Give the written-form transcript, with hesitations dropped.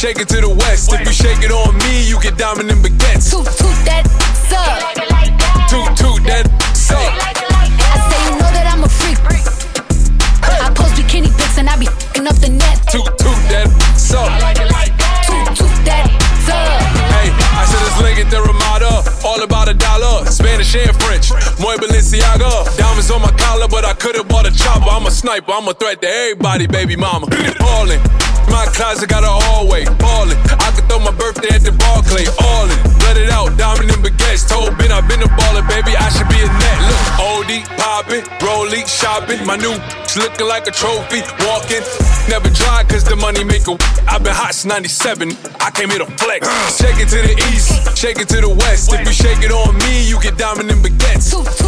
shake it to the west. If you shake it on me, you get diamond in baguettes. Toot that suck. Toot that suck. I say you know that I'm a freak. I post bikini pics and I be f***ing up the net. Toot that suck. Toot that suck. Hey, I said it's Lincoln the Ramada, all about $1, Spanish and French, Muy Balenciaga, diamonds on my collar, but I could've bought a chopper. I'm a sniper, I'm a threat to everybody, baby mama. Ballin', my closet got a hallway, ballin'. I could throw my birthday at the Barclay, all in, let it out, diamond and baguettes. Told Ben I've been a baller, baby, I should be a net. Look, oldie, poppin', rollie, shopping, my new looking like a trophy, walking. Never dry cause the money maker. I've been hot since 97, I came here to flex. Shake it to the east, shake it to the west. If you shake it on me, you get diamond in baguettes.